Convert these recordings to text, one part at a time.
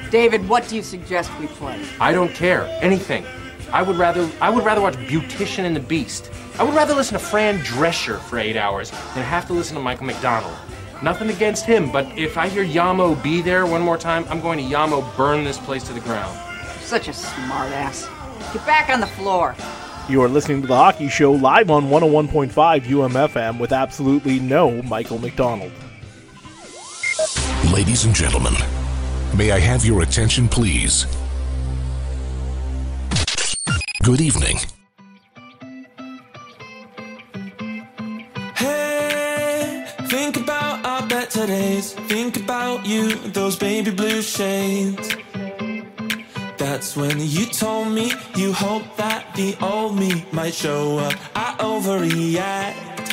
David, what do you suggest we play? I don't care. Anything. I would rather watch Beautician and the Beast. I would rather listen to Fran Drescher for 8 hours than have to listen to Michael McDonald. Nothing against him, but if I hear Yamo Be There one more time, I'm going to Yamo burn this place to the ground. You're such a smartass. Get back on the floor. You are listening to The Hockey Show live on 101.5 UMFM with absolutely no Michael McDonald. Ladies and gentlemen, may I have your attention, please? Good evening. Hey, think about our better days. Think about you, those baby blue shades. That's when you told me you hope that the old me might show up. I overreact.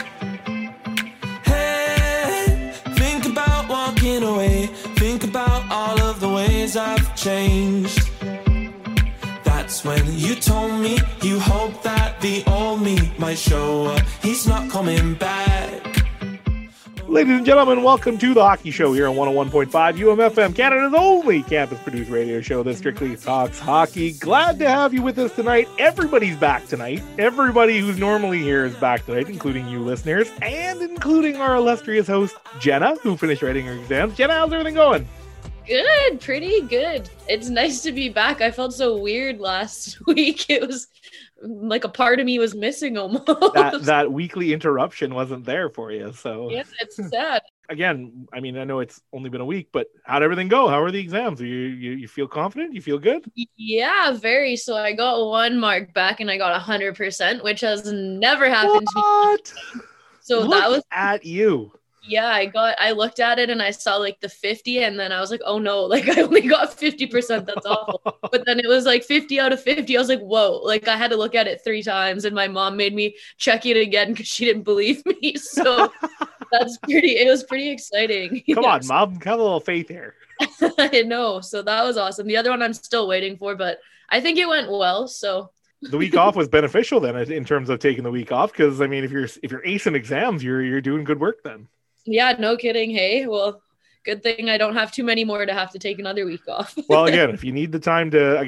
Hey, think about walking away. Think about all of the ways I've changed. That's when you told me you hope that the old me might show up. He's not coming back. Ladies and gentlemen, welcome to The Hockey Show here on 101.5 UMFM, Canada's only campus-produced radio show that strictly talks hockey. Glad to have you with us tonight. Everybody's back tonight. Everybody who's normally here is back tonight, including you listeners, and including our illustrious host, Jenna, who finished writing her exams. Jenna, how's everything going? Good, pretty good. It's nice to be back. I felt so weird last week. It was like a part of me was missing almost. That weekly interruption wasn't there for you, so yes, it's sad. Again, I mean, I know it's only been a week, but how'd everything go? How are the exams? You feel confident? You feel good? Yeah, very. So I got 1 mark back and I got 100%, which has never happened to me. So Look that was at you. Yeah, I looked at it and I saw like the 50 and then I was like, oh no, like I only got 50%. That's awful. But then it was like 50 out of 50. I was like, whoa, like I had to look at it 3 times and my mom made me check it again because she didn't believe me. So it was pretty exciting. Come on, Mom, have a little faith here. I know. So that was awesome. The other one I'm still waiting for, but I think it went well. So the week off was beneficial then in terms of taking the week off. Cause I mean, if you're acing exams, you're doing good work then. Yeah, no kidding. Hey, well, good thing I don't have too many more to have to take another week off. Well, again, if you need the time to,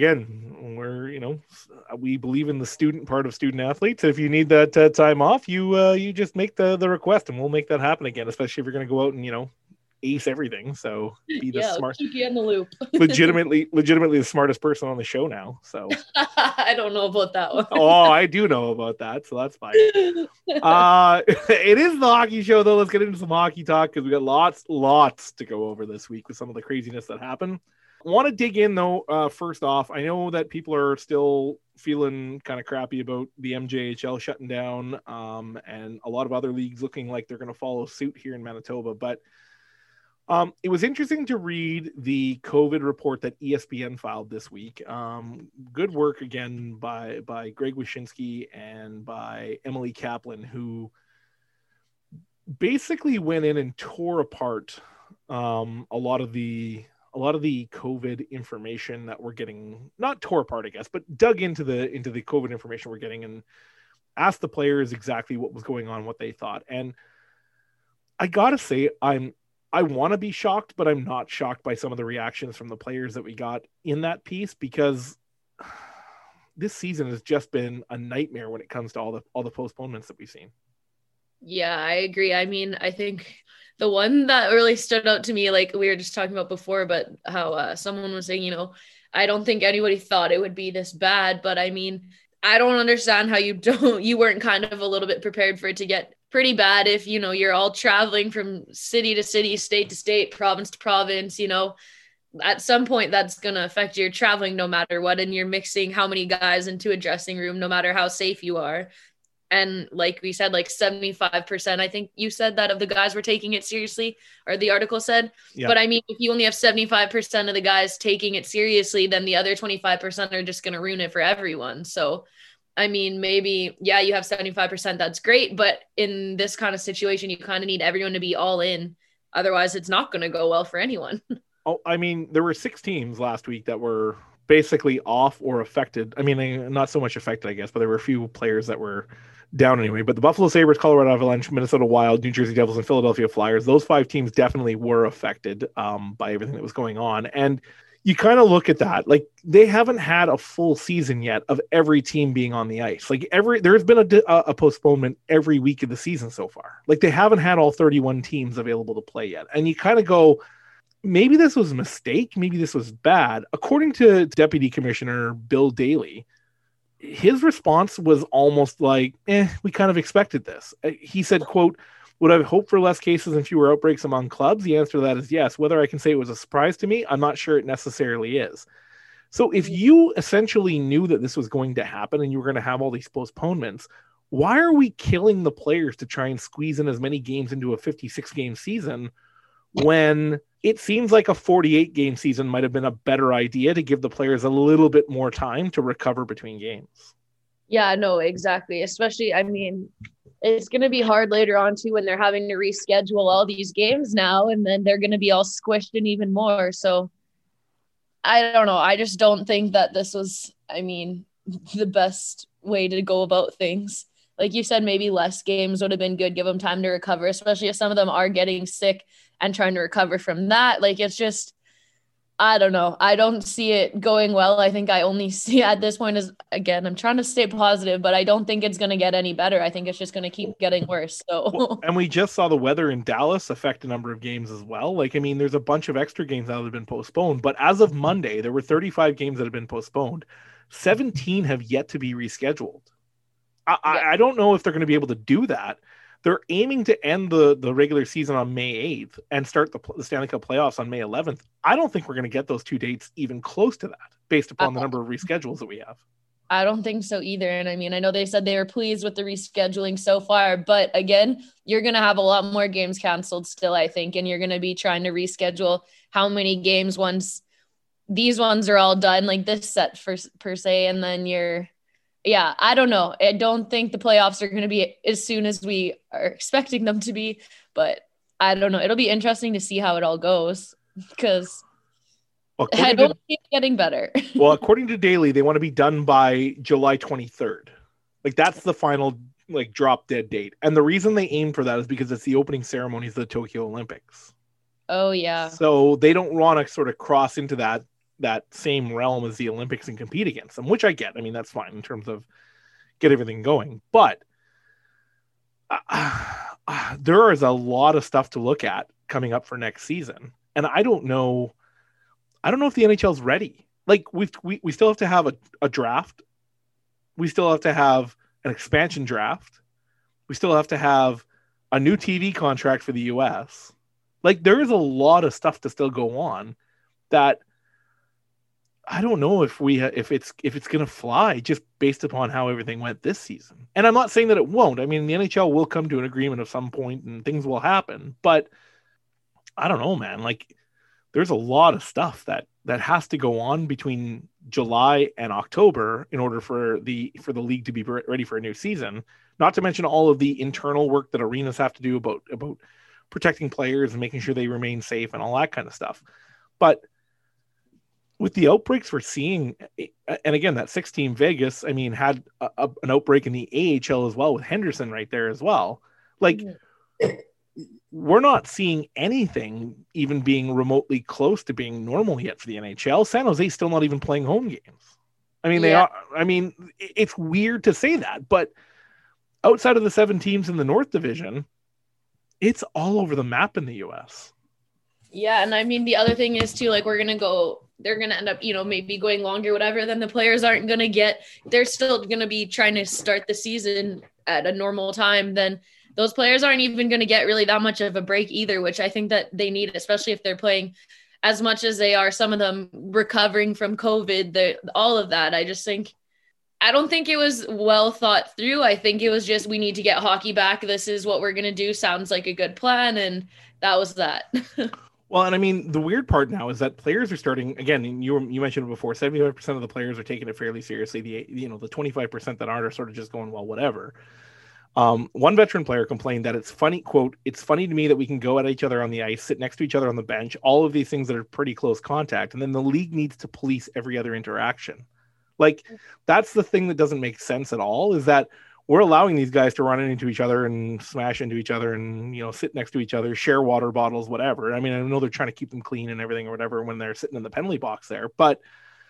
we believe in the student part of student athletes. If you need that time off, you just make the request and we'll make that happen again, especially if you're going to go out and, ace everything. So be the smart, keep you in the loop. legitimately the smartest person on the show now. So I don't know about that one. Oh, I do know about that. So that's fine. It is the hockey show though. Let's get into some hockey talk because we got lots to go over this week with some of the craziness that happened. I want to dig in though. First off, I know that people are still feeling kind of crappy about the MJHL shutting down and a lot of other leagues looking like they're going to follow suit here in Manitoba, but it was interesting to read the COVID report that ESPN filed this week. Good work again by Greg Wyshynski and by Emily Kaplan, who basically went in and tore apart a lot of the COVID information that we're getting. Not tore apart, I guess, but dug into the COVID information we're getting and asked the players exactly what was going on, what they thought. And I gotta say, I want to be shocked, but I'm not shocked by some of the reactions from the players that we got in that piece because this season has just been a nightmare when it comes to all the postponements that we've seen. Yeah, I agree. I mean, I think the one that really stood out to me, like we were just talking about before, but how someone was saying, I don't think anybody thought it would be this bad, but I mean, I don't understand how you weren't kind of a little bit prepared for it to get pretty bad if, you're all traveling from city to city, state to state, province to province, at some point that's going to affect your traveling no matter what. And you're mixing how many guys into a dressing room, no matter how safe you are. And like we said, like 75%, I think you said that of the guys were taking it seriously, or the article said. Yeah. But I mean, if you only have 75% of the guys taking it seriously, then the other 25% are just going to ruin it for everyone. So I mean, maybe, yeah, you have 75%. That's great. But in this kind of situation, you kind of need everyone to be all in. Otherwise, it's not going to go well for anyone. Oh, I mean, there were 6 teams last week that were basically off or affected. I mean, not so much affected, I guess, but there were a few players that were down anyway. But the Buffalo Sabres, Colorado Avalanche, Minnesota Wild, New Jersey Devils, and Philadelphia Flyers, those 5 teams definitely were affected by everything that was going on. And you kind of look at that, like they haven't had a full season yet of every team being on the ice. Like there's been a postponement every week of the season so far. Like they haven't had all 31 teams available to play yet. And you kind of go, maybe this was a mistake. Maybe this was bad. According to Deputy Commissioner Bill Daly, his response was almost like, we kind of expected this. He said, quote, "Would I hope for less cases and fewer outbreaks among clubs? The answer to that is yes. Whether I can say it was a surprise to me, I'm not sure it necessarily is." So if you essentially knew that this was going to happen and you were going to have all these postponements, why are we killing the players to try and squeeze in as many games into a 56-game season when it seems like a 48-game season might have been a better idea to give the players a little bit more time to recover between games? Yeah, no, exactly. Especially, I mean, it's going to be hard later on too when they're having to reschedule all these games now, and then they're going to be all squished in even more. So I don't know. I just don't think that this was, I mean, the best way to go about things. Like you said, maybe less games would have been good. Give them time to recover, especially if some of them are getting sick and trying to recover from that. Like, it's just, I don't know. I don't see it going well. I think I only see at this point is, again, I'm trying to stay positive, but I don't think it's going to get any better. I think it's just going to keep getting worse. So, well, and we just saw the weather in Dallas affect a number of games as well. Like, I mean, there's a bunch of extra games that have been postponed, but as of Monday, there were 35 games that have been postponed. 17 have yet to be rescheduled. I don't know if they're going to be able to do that. They're aiming to end the regular season on May 8th and start the Stanley Cup playoffs on May 11th. I don't think we're going to get those two dates even close to that based upon the number of reschedules that we have. I don't think so either. And I mean, I know they said they were pleased with the rescheduling so far, but again, you're going to have a lot more games canceled still, I think, and you're going to be trying to reschedule how many games once these ones are all done, like this set per se, and then yeah, I don't know. I don't think the playoffs are going to be as soon as we are expecting them to be, but I don't know. It'll be interesting to see how it all goes because I don't see it getting better. Well, according to Daly, they want to be done by July 23rd. Like that's the final like drop dead date. And the reason they aim for that is because it's the opening ceremonies of the Tokyo Olympics. Oh, yeah. So they don't want to sort of cross into that same realm as the Olympics and compete against them, which I get. I mean, that's fine in terms of get everything going. But there is a lot of stuff to look at coming up for next season. And I don't know if the NHL's ready. Like we still have to have a draft. We still have to have an expansion draft. We still have to have a new TV contract for the US. Like there is a lot of stuff to still go on that I don't know if it's going to fly just based upon how everything went this season. And I'm not saying that it won't. I mean, the NHL will come to an agreement at some point and things will happen, but I don't know, man. Like there's a lot of stuff that has to go on between July and October in order for the league to be ready for a new season. Not to mention all of the internal work that arenas have to do about protecting players and making sure they remain safe and all that kind of stuff. But with the outbreaks we're seeing, and again, that 6-team Vegas, I mean, had an outbreak in the AHL as well with Henderson right there as well. Like, we're not seeing anything even being remotely close to being normal yet for the NHL. San Jose's still not even playing home games. I mean, they are. I mean, it's weird to say that, but outside of the 7 teams in the North Division, it's all over the map in the U.S. Yeah, and I mean, the other thing is too, like, they're going to end up, maybe going longer, whatever, then the players aren't going to they're still going to be trying to start the season at a normal time. Then those players aren't even going to get really that much of a break either, which I think that they need, especially if they're playing as much as they are, some of them recovering from COVID, all of that. I don't think it was well thought through. I think it was just, we need to get hockey back. This is what we're going to do. Sounds like a good plan. And that was that. Well, and I mean, the weird part now is that players are starting, again, you mentioned it before, 75% of the players are taking it fairly seriously. The 25% that aren't are sort of just going, well, whatever. One veteran player complained that it's funny, quote, "It's funny to me that we can go at each other on the ice, sit next to each other on the bench, all of these things that are pretty close contact. And then the league needs to police every other interaction." Like, that's the thing that doesn't make sense at all, is that we're allowing these guys to run into each other and smash into each other and, sit next to each other, share water bottles, whatever. I mean, I know they're trying to keep them clean and everything or whatever when they're sitting in the penalty box there, but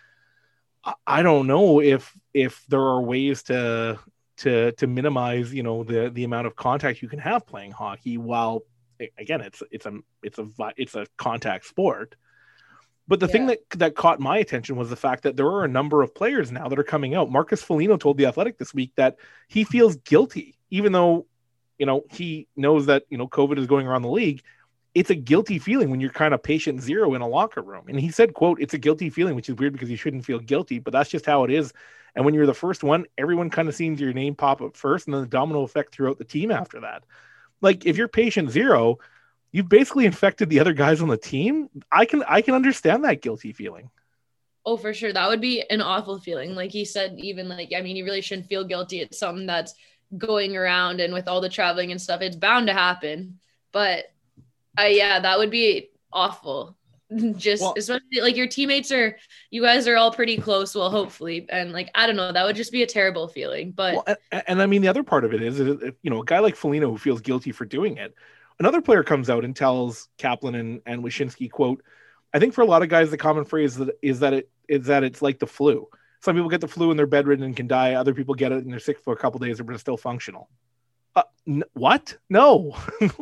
I don't know if there are ways to minimize, the amount of contact you can have playing hockey while, again, it's a contact sport. But the thing that caught my attention was the fact that there are a number of players now that are coming out. Marcus Foligno told The Athletic this week that he feels guilty, even though, he knows that, COVID is going around the league. It's a guilty feeling when you're kind of patient zero in a locker room. And he said, quote, "It's a guilty feeling," which is weird because you shouldn't feel guilty, but that's just how it is. And when you're the first one, everyone kind of sees your name pop up first and then the domino effect throughout the team after that. Like if you're patient zero, you've basically infected the other guys on the team. I can understand that guilty feeling. Oh, for sure. That would be an awful feeling. Like he said, even you really shouldn't feel guilty. It's something that's going around, and with all the traveling and stuff, it's bound to happen. But that would be awful. Especially like your teammates you guys are all pretty close. Well, hopefully. And I don't know, that would just be a terrible feeling. But and I mean, the other part of it is, a guy like Foligno who feels guilty for doing it. Another player comes out and tells Kaplan and Wyshynski, quote, "I think for a lot of guys, the common phrase is that it's like the flu. Some people get the flu and they're bedridden and can die. Other people get it and they're sick for a couple of days, but are still functional." What? No,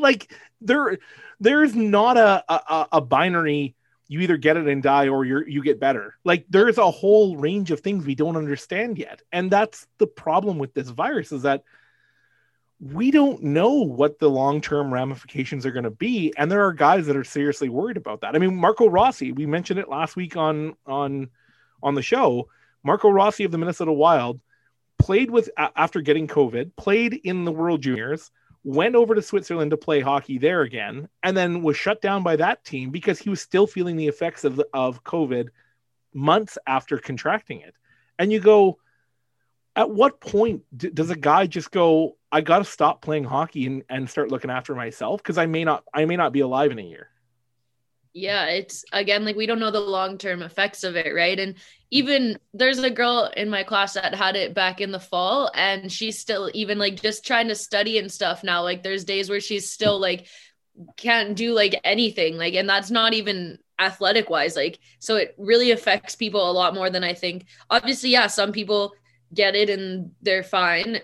there's not a binary. You either get it and die or you get better. There's a whole range of things we don't understand yet. And that's the problem with this virus, is that we don't know what the long-term ramifications are going to be. And there are guys that are seriously worried about that. I mean, Marco Rossi, we mentioned it last week on the show. Marco Rossi of the Minnesota Wild played after getting COVID, played in the World Juniors, went over to Switzerland to play hockey there again, and then was shut down by that team because he was still feeling the effects of COVID months after contracting it. And you go, at what point does a guy just go, "I got to stop playing hockey and start looking after myself because I may not be alive in a year"? Yeah, it's again, we don't know the long-term effects of it, right? And even there's a girl in my class that had it back in the fall, and she's still even just trying to study and stuff now. There's days where she's still can't do anything, and that's not even athletic wise. So it really affects people a lot more than I think. Obviously, yeah, some people get it and they're fine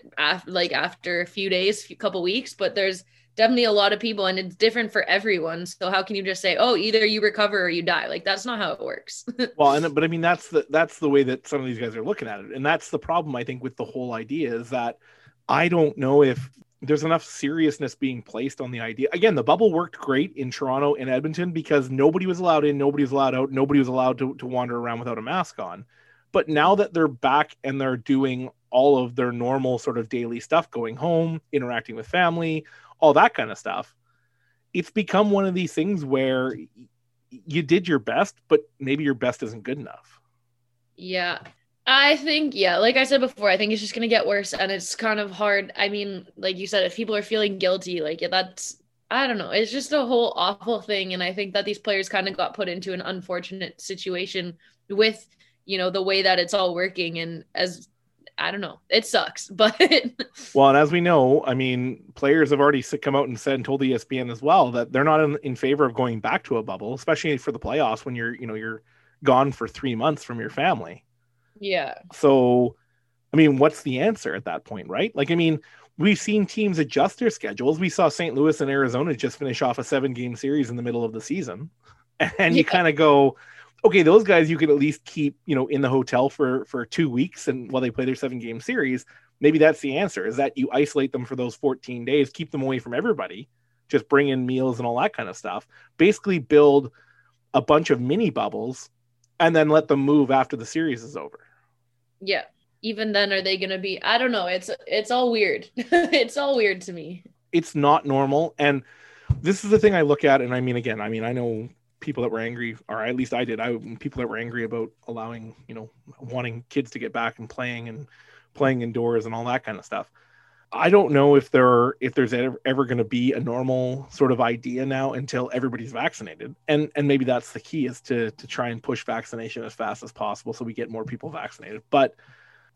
after a few days, couple weeks, but there's definitely a lot of people and it's different for everyone. So how can you just say, oh, either you recover or you die? That's not how it works. But I mean, that's the way that some of these guys are looking at it. And that's the problem, I think, with the whole idea, is that I don't know if there's enough seriousness being placed on the idea. Again, the bubble worked great in Toronto and Edmonton because nobody was allowed in, nobody was allowed out, nobody was allowed to wander around without a mask on. But now that they're back and they're doing all of their normal sort of daily stuff, going home, interacting with family, all that kind of stuff, it's become one of these things where you did your best, but maybe your best isn't good enough. Yeah, I think, like I said before, I think it's just going to get worse and it's kind of hard. I mean, like you said, if people are feeling guilty, that's, I don't know, it's just a whole awful thing. And I think that these players kind of got put into an unfortunate situation with, the way that it's all working. And as I don't know, it sucks, but well, and as we know, I mean, players have already come out and said and told ESPN as well that they're not in favor of going back to a bubble, especially for the playoffs when you're gone for 3 months from your family. Yeah. So, I mean, what's the answer at that point, right? I mean, we've seen teams adjust their schedules. We saw St. Louis and Arizona just finish off a 7-game series in the middle of the season. And you kind of go, okay, those guys you could at least keep, in the hotel for 2 weeks and while they play their 7-game series. Maybe that's the answer, is that you isolate them for those 14 days, keep them away from everybody, just bring in meals and all that kind of stuff. Basically build a bunch of mini bubbles and then let them move after the series is over. Yeah. Even then, are they going to be, I don't know. It's all weird. It's all weird to me. It's not normal. And this is the thing I look at. And I mean, again, I know people that were angry, or at least I did. People that were angry about allowing, wanting kids to get back and playing indoors and all that kind of stuff. I don't know if there's ever going to be a normal sort of idea now until everybody's vaccinated. And maybe that's the key, is to try and push vaccination as fast as possible so we get more people vaccinated. But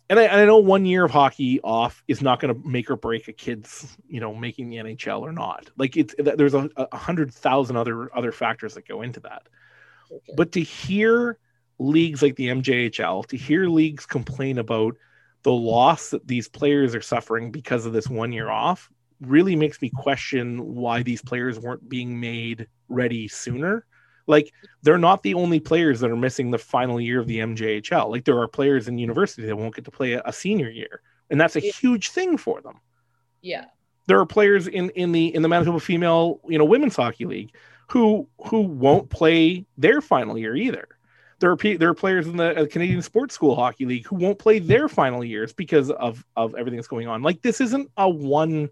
And I know 1 year of hockey off is not going to make or break a kid's, making the NHL or not. Like there's a 100,000 other factors that go into that. Okay. But to hear leagues like the MJHL, to hear leagues complain about the loss that these players are suffering because of this 1 year off really makes me question why these players weren't being made ready sooner. Like, they're not the only players that are missing the final year of the MJHL. Like, there are players in university that won't get to play a senior year, and that's a huge thing for them. Yeah, there are players in the Manitoba Female Women's Hockey League who won't play their final year either. There are players in the Canadian Sports School Hockey League who won't play their final years because of everything that's going on. Like, this isn't a one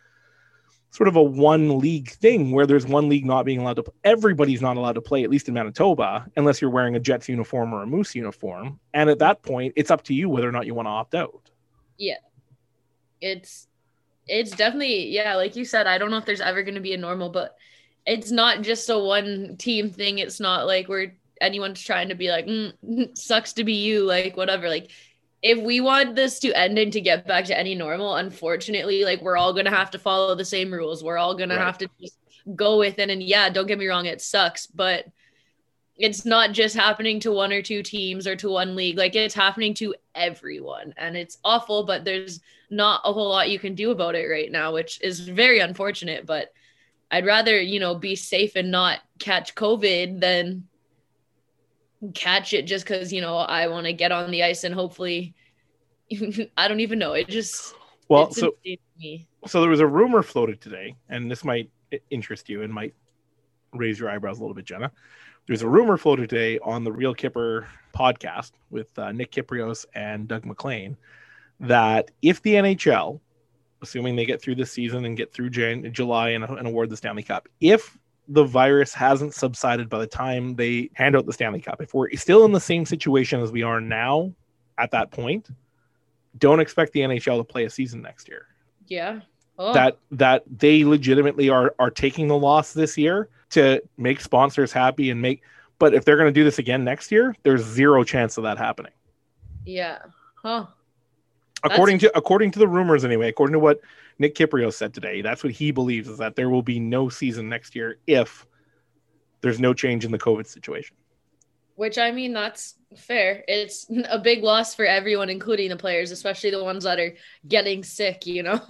league thing where there's one league not being allowed to play. Everybody's not allowed to play, at least in Manitoba, unless you're wearing a Jets uniform or a Moose uniform. And at that point, it's up to you whether or not you want to opt out. Yeah. It's definitely, yeah, like you said, I don't know if there's ever going to be a normal, but it's not just a one team thing. It's not like anyone's trying to be like, sucks to be you, like whatever. Like, if we want this to end and to get back to any normal, unfortunately, like, we're all going to have to follow the same rules. We're all going to have to just go with it. And yeah, don't get me wrong, it sucks, but it's not just happening to one or two teams or to one league. Like, it's happening to everyone, and it's awful, but there's not a whole lot you can do about it right now, which is very unfortunate. But I'd rather, be safe and not catch COVID than catch it just because I want to get on the ice and hopefully I don't even know, so there was a rumor floated today, and this might interest you and might raise your eyebrows a little bit, Jenna. There's a rumor floated today on the Real Kipper podcast with Nick Kyprios and Doug McLean that if the NHL, assuming they get through this season and get through July and award the Stanley Cup, if the virus hasn't subsided by the time they hand out the Stanley Cup, if we're still in the same situation as we are now at that point, don't expect the NHL to play a season next year. Yeah. Oh. That they legitimately are taking the loss this year to make sponsors happy but if they're going to do this again next year, there's zero chance of that happening. Yeah. Huh. According to the rumors anyway, according to what Nick Kyprios said today, that's what he believes, is that there will be no season next year if there's no change in the COVID situation. Which, I mean, that's fair. It's a big loss for everyone, including the players, especially the ones that are getting sick,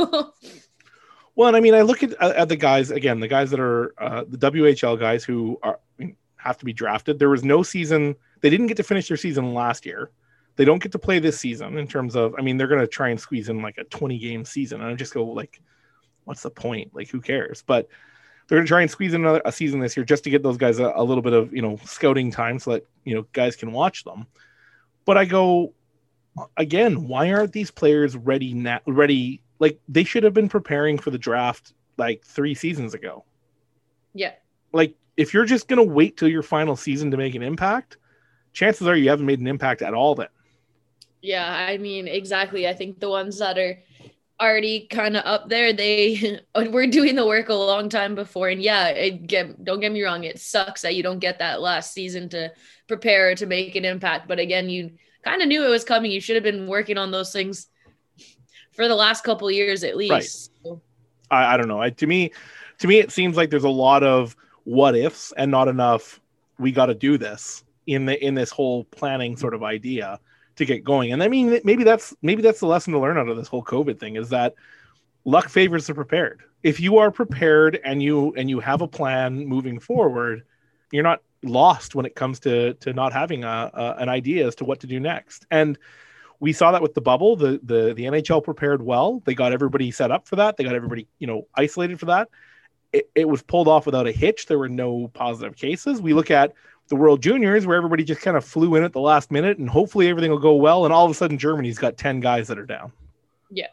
Well, and I mean, I look at the guys, again, the guys that are the WHL guys who have to be drafted. There was no season. They didn't get to finish their season last year. They don't get to play this season in terms of, I mean, they're going to try and squeeze in like a 20-game season. And I just go like, what's the point? Like, who cares? But they're going to try and squeeze in a season this year just to get those guys a little bit of, scouting time so that, guys can watch them. But I go, again, why aren't these players ready now? Like, they should have been preparing for the draft like 3 seasons ago. Yeah. Like, if you're just going to wait till your final season to make an impact, chances are you haven't made an impact at all then. Yeah, I mean, exactly. I think the ones that are already kind of up there, they were doing the work a long time before. And yeah, don't get me wrong, it sucks that you don't get that last season to prepare to make an impact. But again, you kind of knew it was coming. You should have been working on those things for the last couple of years at least. Right. So. I don't know. To me, it seems like there's a lot of what ifs and not enough we got to do this in this whole planning sort of idea to get going. And I mean, maybe that's the lesson to learn out of this whole COVID thing, is that luck favors the prepared. If you are prepared and you have a plan moving forward, you're not lost when it comes to not having an idea as to what to do next. And we saw that with the bubble. The NHL prepared well. They got everybody set up for that. They got everybody, isolated for that. It was pulled off without a hitch. There were no positive cases. We look at the World Juniors, where everybody just kind of flew in at the last minute and hopefully everything will go well. And all of a sudden Germany's got 10 guys that are down. Yeah.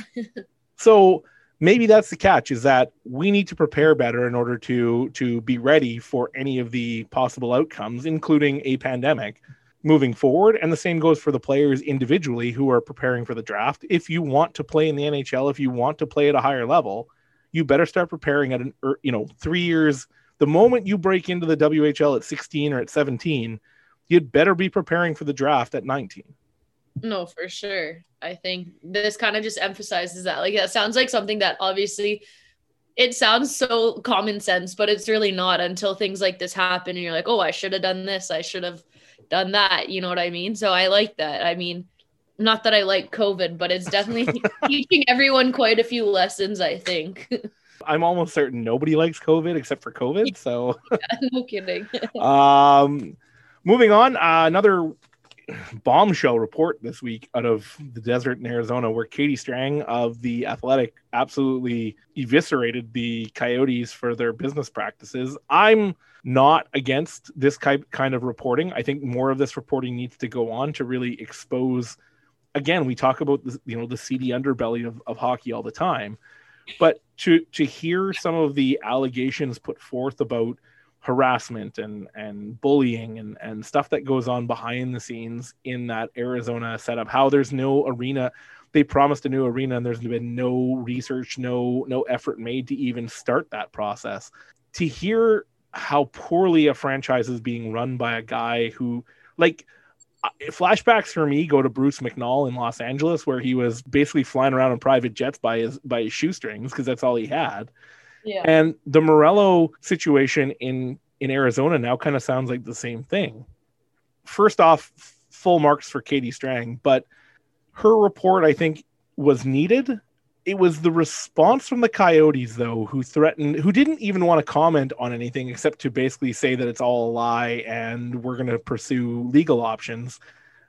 So maybe that's the catch, is that we need to prepare better in order to be ready for any of the possible outcomes, including a pandemic moving forward. And the same goes for the players individually who are preparing for the draft. If you want to play in the NHL, if you want to play at a higher level, you better start preparing at 3 years. The moment you break into the WHL at 16 or at 17, you'd better be preparing for the draft at 19. No, for sure. I think this kind of just emphasizes that. Like, that sounds like something that obviously it sounds so common sense, but it's really not until things like this happen and you're like, oh, I should have done this. I should have done that. You know what I mean? So I like that. I mean, not that I like COVID, but it's definitely teaching everyone quite a few lessons, I think. I'm almost certain nobody likes COVID except for COVID. So No kidding. moving on, another bombshell report this week out of the desert in Arizona, where Katie Strang of The Athletic absolutely eviscerated the Coyotes for their business practices. I'm not against this kind of reporting. I think more of this reporting needs to go on to really expose. Again, we talk about the seedy underbelly of hockey all the time, but to hear some of the allegations put forth about harassment and bullying and stuff that goes on behind the scenes in that Arizona setup, how there's no arena, they promised a new arena and there's been no research, no effort made to even start that process. To hear how poorly a franchise is being run by a guy who, like, flashbacks for me go to Bruce McNall in Los Angeles, where he was basically flying around in private jets by his shoestrings because that's all he had. Yeah. And the Morello situation in Arizona now kind of sounds like the same thing. First off, full marks for Katie Strang, but her report, I think, was needed. It was the response from the Coyotes, though, who didn't even want to comment on anything except to basically say that it's all a lie and we're going to pursue legal options.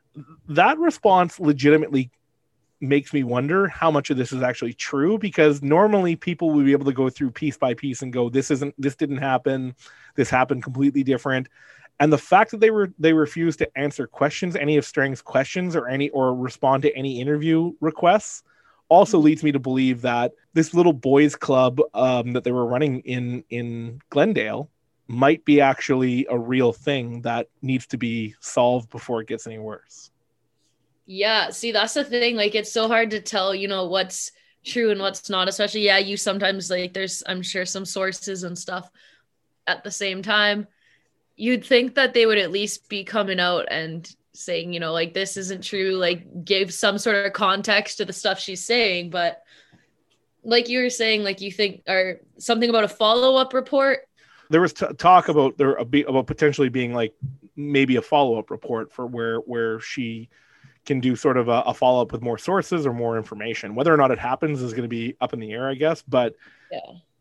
That response legitimately makes me wonder how much of this is actually true, because normally people would be able to go through piece by piece and go, this didn't happen, this happened completely different. And the fact that they refused to answer questions, any of Strang's questions or respond to any interview requests, also leads me to believe that this little boys club that they were running in Glendale might be actually a real thing that needs to be solved before it gets any worse. Yeah, see, that's the thing. Like, it's so hard to tell, what's true and what's not, especially, you sometimes, like, there's, I'm sure, some sources and stuff at the same time. You'd think that they would at least be coming out and saying, like, this isn't true, like, give some sort of context to the stuff she's saying. But like you were saying, like, you think, or something about a follow-up report. There was talk about potentially being, like, maybe a follow-up report for where she can do sort of a follow-up with more sources or more information. Whether or not it happens is going to be up in the air, I guess. But yeah,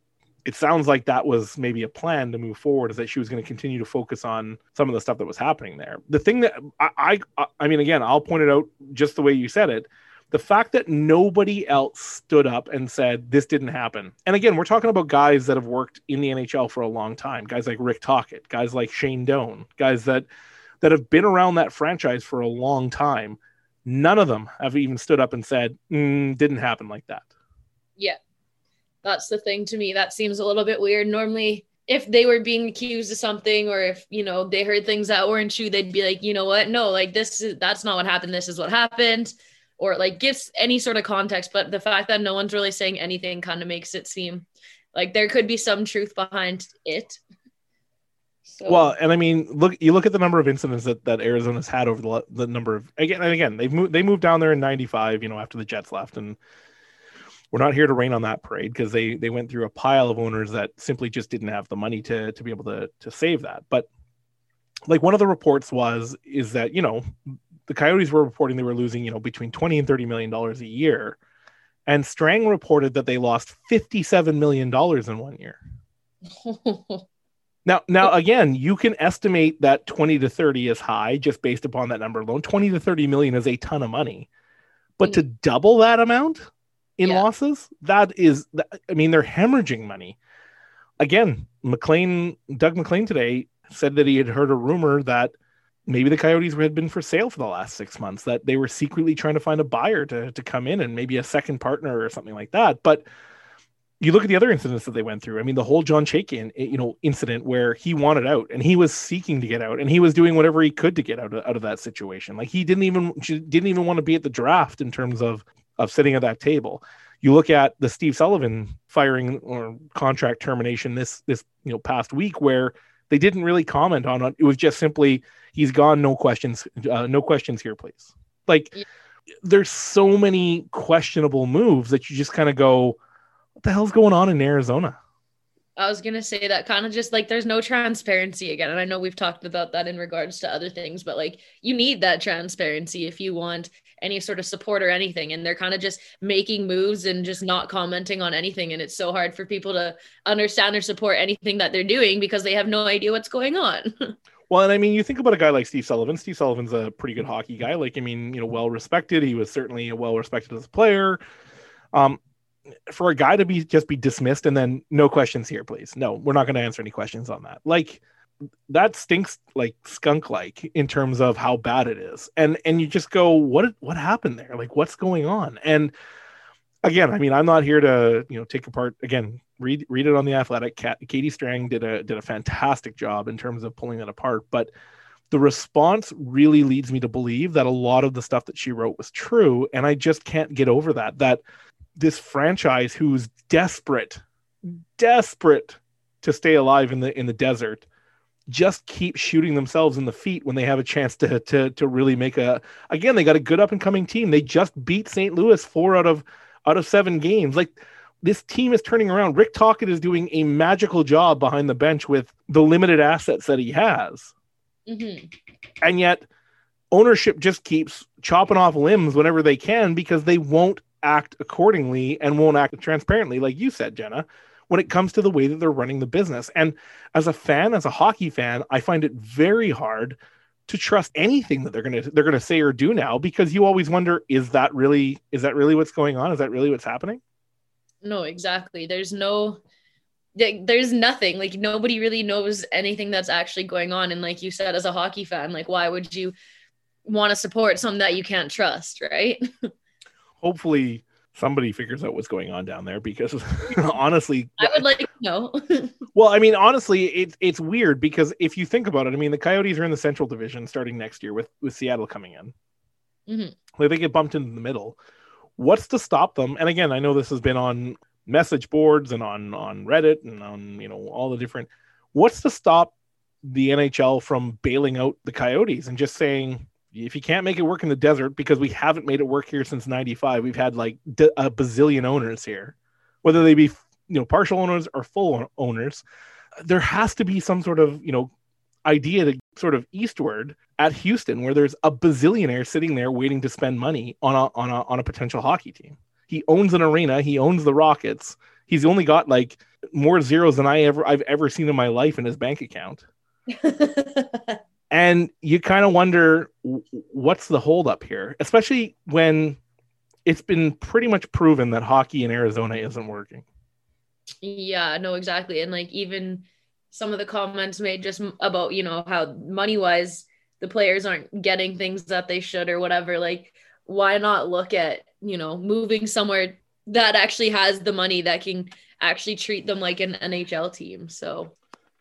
it sounds like that was maybe a plan to move forward, is that she was going to continue to focus on some of the stuff that was happening there. The thing that I mean, again, I'll point it out just the way you said it. The fact that nobody else stood up and said this didn't happen. And again, we're talking about guys that have worked in the NHL for a long time. Guys like Rick Tocchet, guys like Shane Doan, guys that have been around that franchise for a long time. None of them have even stood up and said, didn't happen like that. Yeah, that's the thing to me. That seems a little bit weird. Normally, if they were being accused of something, or if, they heard things that weren't true, they'd be like, you know what? No, like, that's not what happened. This is what happened. Or, like, gives any sort of context. But the fact that no one's really saying anything kind of makes it seem like there could be some truth behind it. So. Well, and I mean, look at the number of incidents that Arizona's had over the number of, again, they moved down there in 95, after the Jets left, and we're not here to rain on that parade, because they went through a pile of owners that simply just didn't have the money to be able to save that. But, like, one of the reports is that, the Coyotes were reporting they were losing, between $20 and $30 million a year. And Strang reported that they lost $57 million in 1 year. Now, again, you can estimate that 20 to 30 is high just based upon that number alone. 20 to 30 million is a ton of money. But to double that amount in losses, they're hemorrhaging money. Again, Doug McLean today said that he had heard a rumor that maybe the Coyotes had been for sale for the last 6 months, that they were secretly trying to find a buyer to come in and maybe a second partner or something like that. But you look at the other incidents that they went through. I mean, the whole John Chaykin, incident where he wanted out and he was seeking to get out and he was doing whatever he could to get out of that situation. Like, he didn't even want to be at the draft in terms of sitting at that table. You look at the Steve Sullivan firing or contract termination this past week, where they didn't really comment on it. It was just simply, he's gone. No questions here, please. Like, Yeah. there's so many questionable moves that you just kind of go, what the hell's going on in Arizona? I was going to say that kind of just like there's no transparency again. And I know we've talked about that in regards to other things, but like you need that transparency if you want any sort of support or anything. And they're kind of just making moves and just not commenting on anything. And it's so hard for people to understand or support anything that they're doing because they have no idea what's going on. Well, and I mean, you think about a guy like Steve Sullivan. Steve Sullivan's a pretty good hockey guy. Like, I mean, well respected. He was certainly well respected as a player. For a guy to be dismissed and then no questions here, please. No, we're not going to answer any questions on that. Like, that stinks like skunk like in terms of how bad it is. And you just go, what happened there? Like, what's going on? And again, I mean, I'm not here to, take apart again. Read it on The Athletic. Katie Strang did a fantastic job in terms of pulling it apart, but the response really leads me to believe that a lot of the stuff that she wrote was true. And I just can't get over that this franchise who's desperate to stay alive in the desert just keep shooting themselves in the feet when they have a chance to really make again, they got a good up and coming team. They just beat St. Louis 4 out of 7 games. Like, this team is turning around. Rick Tocchet is doing a magical job behind the bench with the limited assets that he has. Mm-hmm. And yet ownership just keeps chopping off limbs whenever they can because they won't act accordingly and won't act transparently. Like you said, Jenna, when it comes to the way that they're running the business. And as a hockey fan, I find it very hard to trust anything that they're going to say or do now, because you always wonder, is that really what's going on? Is that really what's happening? No, exactly. There's nothing, like nobody really knows anything that's actually going on. And like you said, as a hockey fan, like why would you want to support something that you can't trust, right? Hopefully somebody figures out what's going on down there, because honestly, I would like to know. Well, I mean, honestly, it's weird because if you think about it, I mean, the Coyotes are in the Central Division starting next year with Seattle coming in. Mm-hmm. Like, they get bumped into the middle. What's to stop them? And again, I know this has been on message boards and on Reddit and on, all the different, what's to stop the NHL from bailing out the Coyotes and just saying, if you can't make it work in the desert, because we haven't made it work here since 95, we've had like a bazillion owners here, whether they be, partial owners or full owners, there has to be some sort of, idea to sort of eastward at Houston, where there's a bazillionaire sitting there waiting to spend money on a potential hockey team. He owns an arena. He owns the Rockets. He's only got like more zeros than I've ever seen in my life in his bank account. And you kind of wonder, what's the holdup here, especially when it's been pretty much proven that hockey in Arizona isn't working. Yeah, no, exactly. And like even some of the comments made just about, how money-wise the players aren't getting things that they should or whatever. Like, why not look at, moving somewhere that actually has the money that can actually treat them like an NHL team? So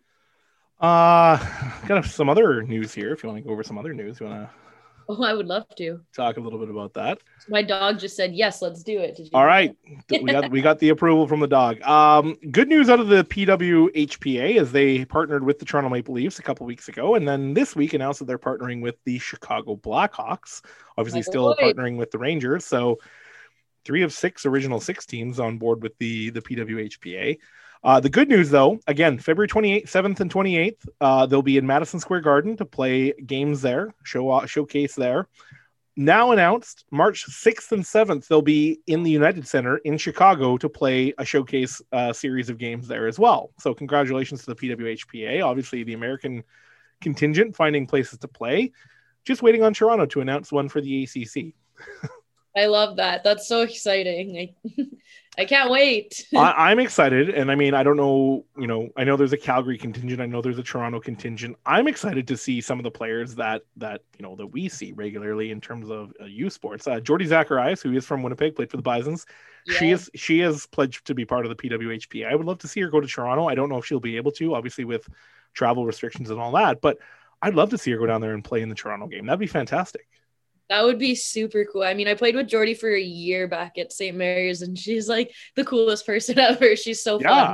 got some other news here. If you want to go over some other news, you want to Oh, I would love to talk a little bit about that. My dog just said, yes, let's do it. All right. We got the approval from the dog. Good news out of the PWHPA as they partnered with the Toronto Maple Leafs a couple weeks ago. And then this week announced that they're partnering with the Chicago Blackhawks, obviously still partnering with the Rangers. So 3 of 6 original 6 teams on board with the PWHPA. The good news, though, again, February 28th, 7th, and 28th, they'll be in Madison Square Garden to play games there, showcase there. Now announced, March 6th and 7th, they'll be in the United Center in Chicago to play a showcase series of games there as well. So congratulations to the PWHPA. Obviously, the American contingent finding places to play. Just waiting on Toronto to announce one for the ACC. I love that. That's so exciting. I can't wait. I'm excited. And I mean, I don't know, I know there's a Calgary contingent. I know there's a Toronto contingent. I'm excited to see some of the players that we see regularly in terms of youth sports. Jordy Zacharias, who is from Winnipeg, played for the Bisons. Yeah. She is pledged to be part of the PWHP. I would love to see her go to Toronto. I don't know if she'll be able to, obviously with travel restrictions and all that, but I'd love to see her go down there and play in the Toronto game. That'd be fantastic. That would be super cool. I mean, I played with Jordy for a year back at St. Mary's, and she's like the coolest person ever. She's so fun.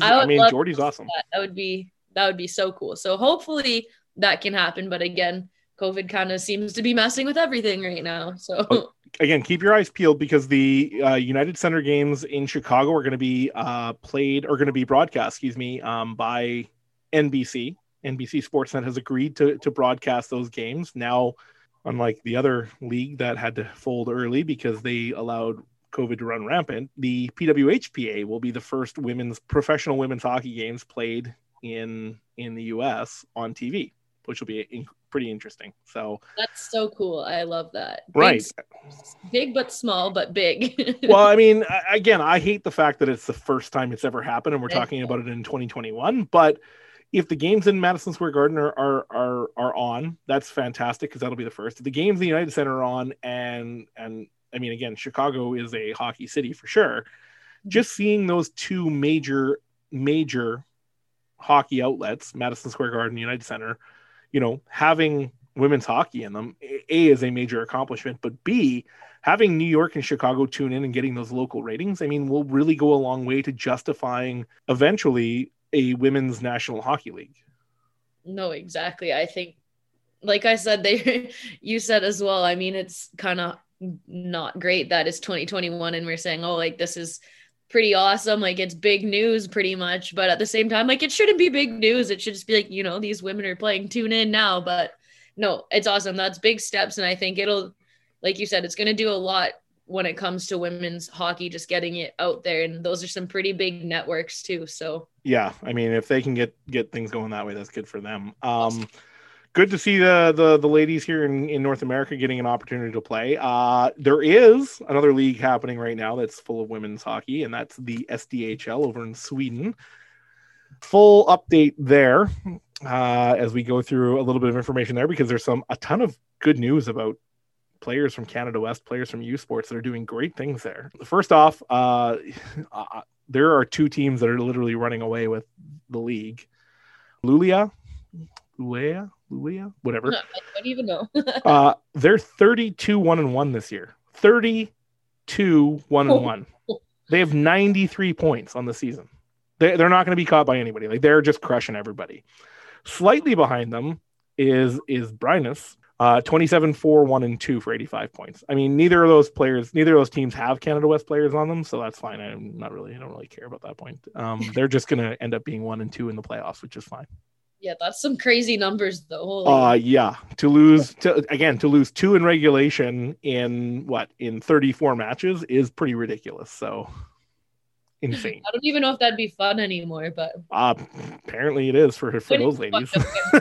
Jordy's awesome. That would be so cool. So hopefully that can happen. But again, COVID kind of seems to be messing with everything right now. So again, keep your eyes peeled because the United Center games in Chicago are going to be broadcast, by NBC. NBC Sportsnet has agreed to broadcast those games. Now, unlike the other league that had to fold early because they allowed COVID to run rampant, the PWHPA will be the first professional women's hockey games played in the US on TV, which will be pretty interesting. So that's so cool. I love that. Right. Big but small, but big. Well, I mean, again, I hate the fact that it's the first time it's ever happened and we're talking about it in 2021, but if the games in Madison Square Garden are on, that's fantastic because that'll be the first. If the games in the United Center are on, and I mean, again, Chicago is a hockey city for sure. Just seeing those two major hockey outlets, Madison Square Garden, United Center, having women's hockey in them, A, is a major accomplishment, but B, having New York and Chicago tune in and getting those local ratings, I mean, will really go a long way to justifying eventually a women's national hockey league. No, exactly. I think, like I said, you said as well, I mean, it's kind of not great that it's 2021 and we're saying, oh, like, this is pretty awesome. Like, it's big news pretty much. But at the same time, like, it shouldn't be big news. It should just be like, these women are playing, tune in now. But no, it's awesome. That's big steps. And I think it'll, like you said, it's going to do a lot when it comes to women's hockey, just getting it out there. And those are some pretty big networks too. So yeah, I mean, if they can get things going that way, that's good for them. Good to see the ladies here in North America getting an opportunity to play. There is another league happening right now that's full of women's hockey, and that's the SDHL over in Sweden. Full update there as we go through a little bit of information there, because there's a ton of good news about players from Canada West, players from U Sports that are doing great things there. First off, there are two teams that are literally running away with the league. Luleå, whatever. I don't even know. They're 32-1-1 this year. 32-1-1. They have 93 points on the season. They're not going to be caught by anybody. Like, they're just crushing everybody. Slightly behind them is Brynäs. 27-4-1-2 for 85 points. I mean, neither of those teams have Canada West players on them, so that's fine. I don't really care about that point. They're just going to end up being 1-2 in the playoffs, which is fine. Yeah, that's some crazy numbers though. Yeah, to lose 2 in regulation in 34 matches is pretty ridiculous. So insane. I don't even know if that'd be fun anymore, but apparently it is for those ladies.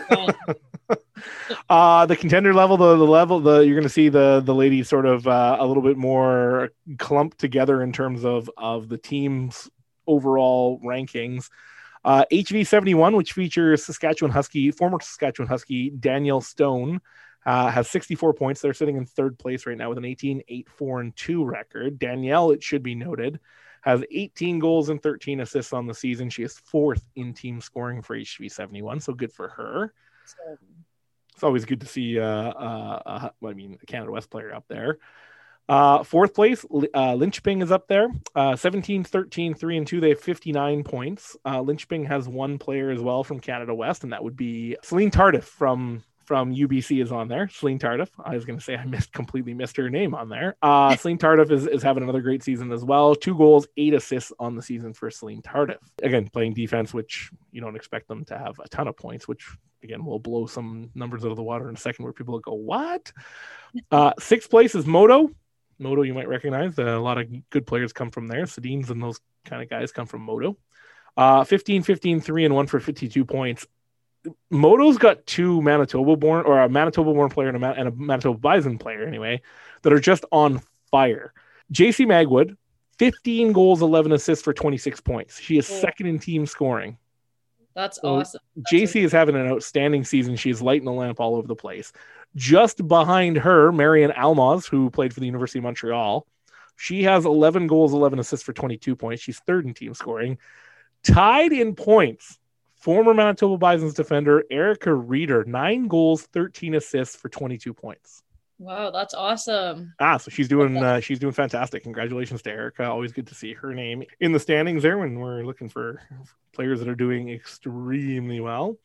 The contender level, you're going to see the ladies sort of a little bit more clumped together in terms of the team's overall rankings. HV71, which features former Saskatchewan Husky Danielle Stone, has 64 points. They're sitting in third place right now with an 18-8-4-2 record. Danielle, it should be noted, has 18 goals and 13 assists on the season. She is fourth in team scoring for HV71, so good for her. It's always good to see a Canada West player up there. Fourth place, Linköping is up there. 17-13-3-2. They have 59 points. Linköping has one player as well from Canada West, and that would be Celine Tardif from UBC is on there. Celine Tardif. I was going to say I completely missed her name on there. Celine Tardif is having another great season as well. 2 goals, 8 assists on the season for Celine Tardif. Again, playing defense, which you don't expect them to have a ton of points, which again will blow some numbers out of the water in a second where people will go, what? Sixth place is Modo. Modo, you might recognize. A lot of good players come from there. Sedins and those kind of guys come from Modo. 15-15-3-1 for 52 points. Modo's got two Manitoba-born, or a Manitoba-born player and a Manitoba Bison player, anyway, that are just on fire. JC Magwood, 15 goals, 11 assists for 26 points. She is second in team scoring. That's awesome. JC is having an outstanding season. She is lighting the lamp all over the place. Just behind her, Marianne Almaz, who played for the University of Montreal. She has 11 goals, 11 assists for 22 points. She's third in team scoring. Tied in points, former Manitoba Bison's defender, Erica Reeder, 9 goals, 13 assists for 22 points. Wow, that's awesome. So she's doing fantastic. Congratulations to Erica. Always good to see her name in the standings there when we're looking for players that are doing extremely well.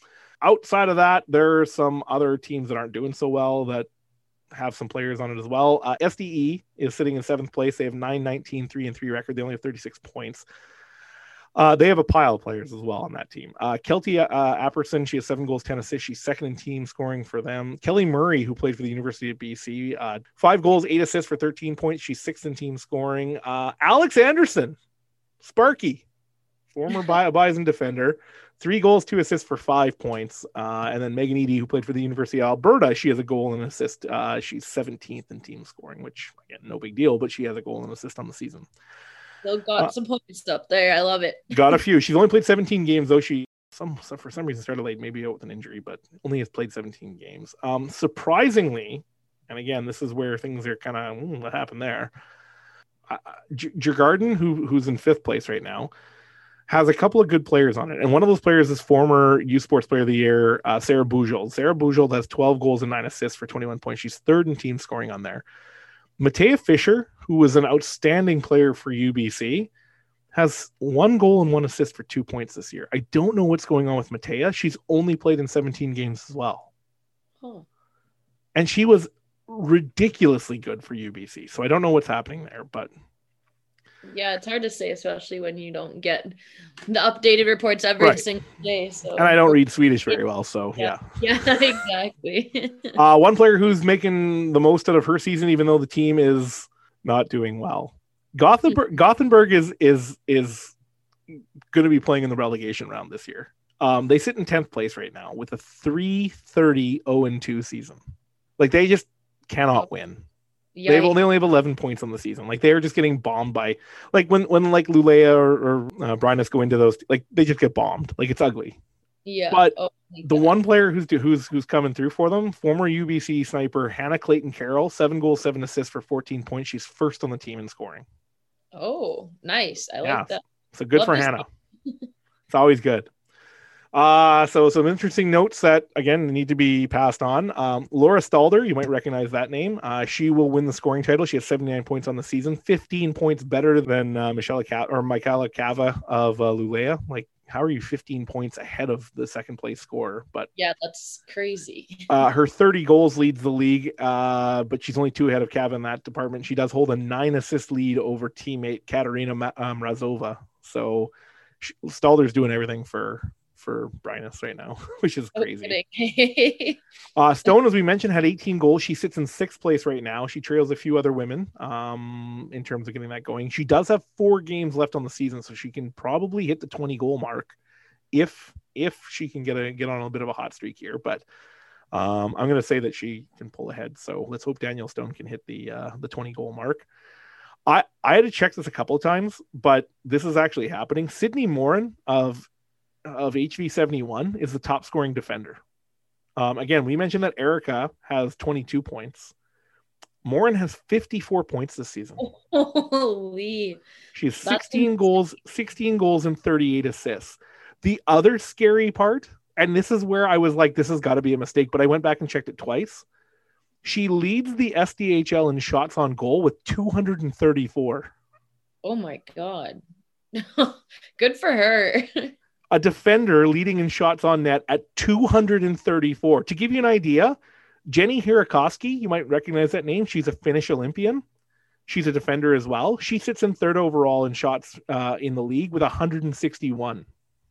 Outside of that, there are some other teams that aren't doing so well that have some players on it as well. SDE is sitting in 7th place. They have 9-19, 3-3 record. They only have 36 points. They have a pile of players as well on that team. Kelty Apperson, she has 7 goals, 10 assists. She's second in team scoring for them. Kelly Murray, who played for the University of BC, 5 goals, 8 assists for 13 points. She's 6th in team scoring. Alex Anderson, Sparky, former Bison defender, 3 goals, 2 assists for 5 points. And then Megan Eady, who played for the University of Alberta, she has a goal and an assist. She's 17th in team scoring, which, again, no big deal, but she has a goal and assist on the season. Still got some points up there. I love it. Got a few. She's only played 17 games, though. She for some reason started late, maybe out with an injury, but only has played 17 games. Surprisingly, and again, this is where things are kind of what happened there. Djurgården, who's in 5th place right now, has a couple of good players on it. And one of those players is former U Sports Player of the Year, Sarah Bujold. Sarah Bujold has 12 goals and 9 assists for 21 points. She's 3rd in team scoring on there. Matea Fisher, who was an outstanding player for UBC, has 1 goal and 1 assist for 2 points this year. I don't know what's going on with Matea. She's only played in 17 games as well. Oh. And she was ridiculously good for UBC. So I don't know what's happening there, but yeah, it's hard to say, especially when you don't get the updated reports every single day. So, and I don't read Swedish very well, so yeah. Yeah, exactly. One player who's making the most out of her season, even though the team is not doing well. Gothenburg is going to be playing in the relegation round this year. They sit in 10th place right now with a 330 0-2 season. Like, they just cannot win. Yikes. They only have 11 points on the season. Like, they're just getting bombed by, like, when like Lulea or Brynäs go into those, like, they just get bombed. Like, it's ugly. Yeah. But the one player who's coming through for them, former UBC sniper Hannah Clayton Carroll, 7 goals, 7 assists for 14 points. She's 1st on the team in scoring. Oh, nice. I like that. So good for Hannah. It's always good. So some interesting notes that, again, need to be passed on. Laura Stalder, you might recognize that name. She will win the scoring title. She has 79 points on the season, 15 points better than Michaela Cava of Lulea. Like, how are you 15 points ahead of the 2nd place scorer? But yeah, that's crazy. Her 30 goals leads the league, but she's only 2 ahead of Cava in that department. She does hold a 9 assist lead over teammate Katarina Mrazova. So Stalder's doing everything for Brynäs right now, which is crazy. Stone, as we mentioned, had 18 goals. She sits in 6th place right now. She trails a few other women in terms of getting that going. She does have 4 games left on the season, so she can probably hit the 20 goal mark if she can get on a bit of a hot streak here. But I'm going to say that she can pull ahead. So let's hope Danielle Stone can hit the 20 goal mark. I had to check this a couple of times, but this is actually happening. Sydney Morin of HV71 is the top scoring defender. Again, we mentioned that Erica has 22 points. Morin has 54 points this season. Holy. She has 16 goals and 38 assists. The other scary part, and this is where I was like, this has got to be a mistake, but I went back and checked it twice. She leads the SDHL in shots on goal with 234. Oh my God. Good for her. A defender leading in shots on net at 234. To give you an idea, Jenny Hirakoski, you might recognize that name. She's a Finnish Olympian. She's a defender as well. She sits in 3rd overall in shots in the league with 161.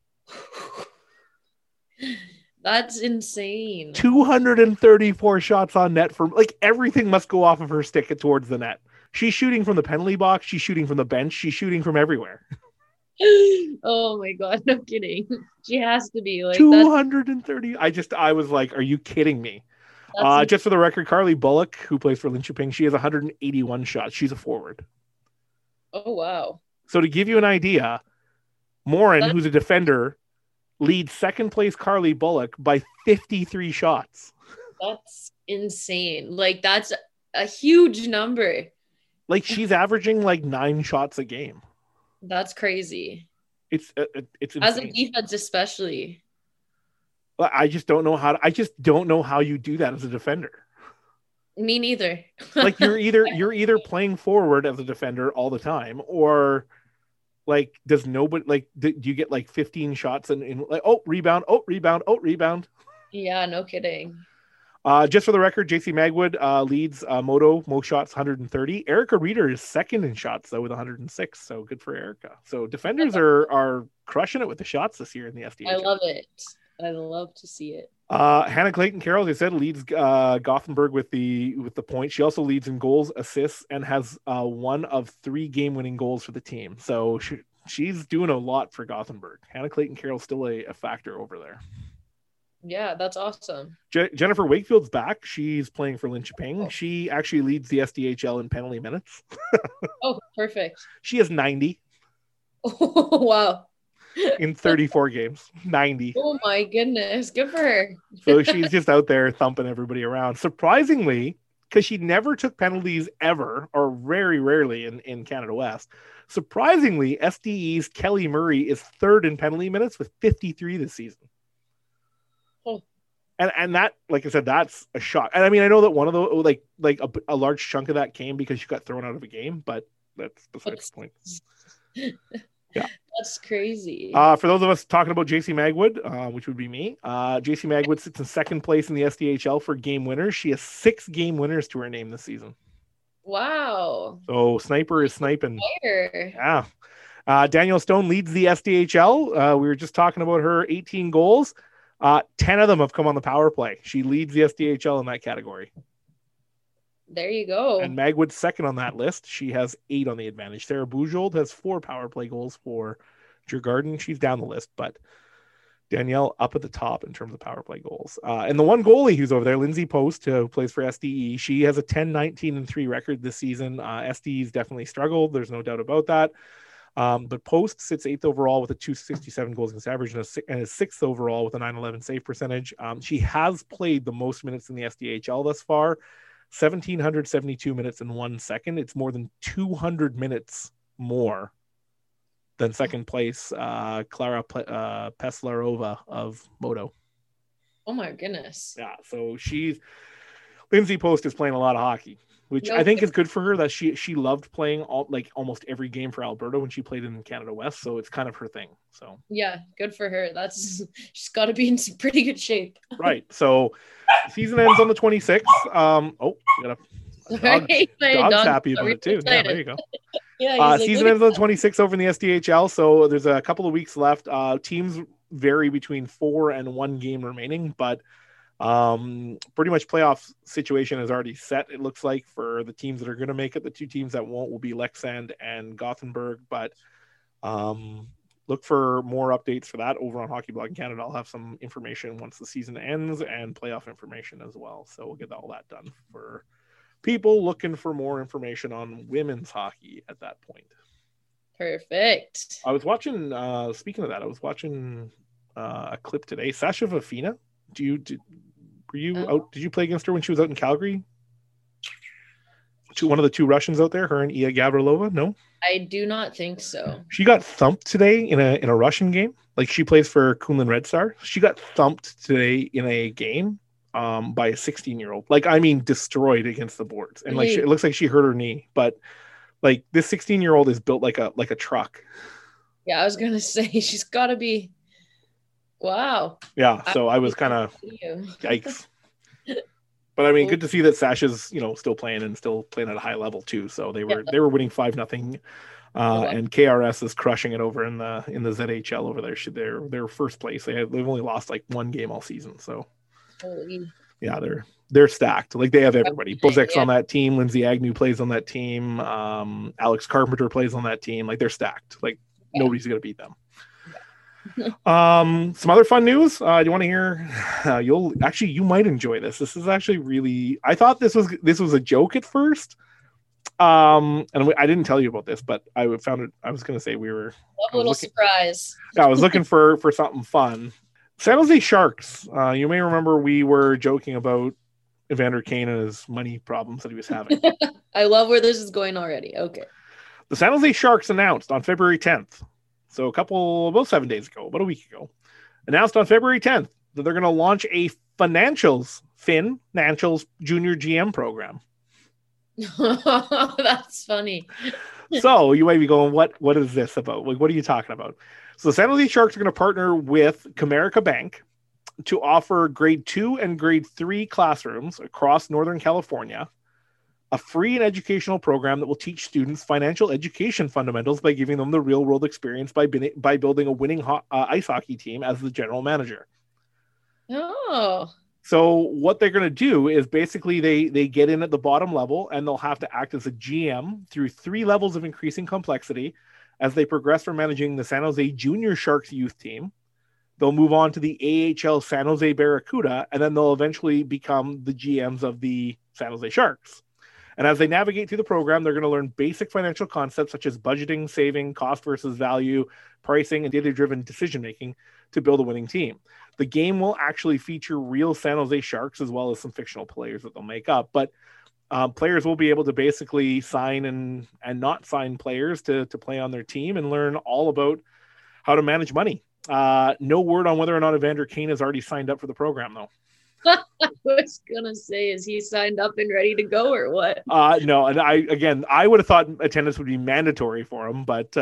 That's insane. 234 shots on net from, like, everything must go off of her stick towards the net. She's shooting from the penalty box. She's shooting from the bench. She's shooting from everywhere. Oh my God, no kidding. She has to be like 230. I was like, are you kidding me? Just for the record, Carly Bullock, who plays for Linköping, she has 181 shots. She's a forward. Oh wow. So to give you an idea, Morin, who's a defender, leads 2nd place Carly Bullock by 53 shots. That's insane. Like, that's a huge number. Like, she's averaging like 9 shots a game. That's crazy. It's insane. As a defense, especially. I just don't know how you do that as a defender. Me neither. Like, you're either playing forward as a defender all the time, or Like, does nobody like? Do you get like 15 shots and like, rebound, rebound? Yeah, no kidding. Just for the record, JC Magwood leads Moto most shots 130. Erica Reeder is second in shots though with 106. So good for Erica. So defenders are crushing it with the shots this year in the SDHL. I love it. I love to see it. Hannah Clayton Carroll, as I said, leads Gothenburg with the point. She also leads in goals, assists, and has one of 3 game-winning goals for the team. So she's doing a lot for Gothenburg. Hannah Clayton Carroll still a factor over there. Yeah, that's awesome. Jennifer Wakefield's back. She's playing for Linköping. She actually leads the SDHL in penalty minutes. Oh, perfect. She has 90. Oh, wow. In 34 games. 90. Oh my goodness. Good for her. So she's just out there thumping everybody around. Surprisingly, because she never took penalties ever, or very rarely in Canada West. Surprisingly, SDE's Kelly Murray is third in penalty minutes with 53 this season. Oh. And that, like I said, that's a shock. And I mean, I know that one of the like a large chunk of that came because she got thrown out of a game, but that's besides the point. Yeah, that's crazy. For those of us talking about JC Magwood, which would be me, JC Magwood sits in second place in the SDHL for game winners. She has 6 game winners to her name this season. Wow. So Sniper is sniping. Fire. Yeah. Danielle Stone leads the SDHL. We were just talking about her 18 goals. 10 of them have come on the power play. She leads the SDHL in that category. There you go. And Magwood's second on that list. She has 8 on the advantage. Sarah Bujold has 4 power play goals for Djurgården. She's down the list, but Danielle up at the top in terms of power play goals. And the one goalie who's over there, Lindsay Post, who plays for SDE, she has a 10-19-3 record this season. SDE's definitely struggled. There's no doubt about that. But Post sits 8th overall with a 267 goals against average and is 6th overall with a 911 save percentage. She has played the most minutes in the SDHL thus far. 1,772 minutes in 1 second. It's more than 200 minutes more than second place Clara Peslarova of Moto. Oh my goodness. Yeah, so Lindsay Post is playing a lot of hockey, which I think is good for her. That she loved playing almost every game for Alberta when she played in Canada West, so it's kind of her thing. So yeah, good for her. She's got to be in some pretty good shape. Right. So season ends on the 26th. We got dog's happy about it too. Yeah, there you go. Yeah, season ends on the 26th over in the SDHL. So there's a couple of weeks left. Teams vary between 4 and 1 game remaining, but pretty much playoff situation is already set. It looks like for the teams that are going to make it. The 2 teams that won't will be Leksand and Gothenburg, but look for more updates for that over on Hockey Blog in Canada. I'll have some information once the season ends and playoff information as well. So we'll get all that done for people looking for more information on women's hockey at that point. Perfect. I was watching, speaking of that, I was watching a clip today. Sasha Fafina, did you play against her when she was out in Calgary? One of the 2 Russians out there, her and Iya Gavrilova? No? I do not think so. She got thumped today in a Russian game. Like, she plays for Kunlun Red Star. She got thumped today in a game by a 16-year-old. Like, I mean, destroyed against the boards. And like, it looks like she hurt her knee. But like, this 16-year-old is built like a truck. Yeah, I was gonna say she's got to be. Wow. Yeah. So I was kind of yikes. But I mean, good to see that Sasha's, still playing and still playing at a high level too. So they were winning 5-0, and KRS is crushing it over in the ZHL over there. They're first place. They've only lost like 1 game all season. So yeah, they're stacked. Like, they have everybody. Bozek's on that team. Lindsay Agnew plays on that team. Alex Carpenter plays on that team. Like, they're stacked. Like, nobody's gonna beat them. Some other fun news. Do you want to hear? You might enjoy this. This is actually really. I thought this was a joke at first. And I didn't tell you about this, but I found it. I was going to say surprise. Yeah, I was looking for something fun. San Jose Sharks. You may remember we were joking about Evander Kane and his money problems that he was having. I love where this is going already. Okay. The San Jose Sharks announced on February 10th. So about 7 days ago, about a week ago, announced on February 10th that they're going to launch a Financials Junior GM program. That's funny. So you might be going, what is this about? Like, what are you talking about? So the San Jose Sharks are going to partner with Comerica Bank to offer grade 2 and grade 3 classrooms across Northern California, a free and educational program that will teach students financial education fundamentals by giving them the real world experience by building a winning ice hockey team as the general manager. Oh. So what they're going to do is basically they get in at the bottom level, and they'll have to act as a GM through 3 levels of increasing complexity as they progress from managing the San Jose Junior Sharks youth team. They'll move on to the AHL San Jose Barracuda, and then they'll eventually become the GMs of the San Jose Sharks. And as they navigate through the program, they're going to learn basic financial concepts such as budgeting, saving, cost versus value, pricing, and data-driven decision-making to build a winning team. The game will actually feature real San Jose Sharks as well as some fictional players that they'll make up. But players will be able to basically sign and not sign players to play on their team and learn all about how to manage money. No word on whether or not Evander Kane has already signed up for the program, though. I was gonna say, is he signed up and ready to go or what? No, and I would have thought attendance would be mandatory for him, but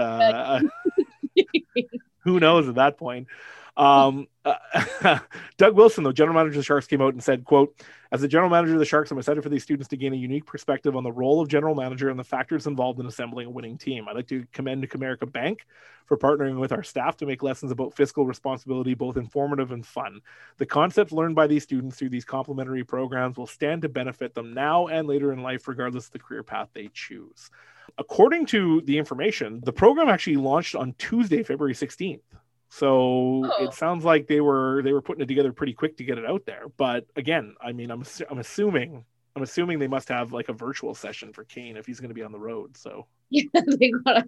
who knows at that point. Doug Wilson, the general manager of the Sharks, came out and said, quote, "As the general manager of the Sharks, I'm excited for these students to gain a unique perspective on the role of general manager and the factors involved in assembling a winning team. I'd like to commend Comerica Bank for partnering with our staff to make lessons about fiscal responsibility both informative and fun. The concepts learned by these students through these complementary programs will stand to benefit them now and later in life, regardless of the career path they choose." According to the information, the program actually launched on Tuesday, February 16th. So It sounds like they were putting it together pretty quick to get it out there. But again, I mean, I'm assuming they must have like a virtual session for Kane if he's going to be on the road. So yeah, they gotta.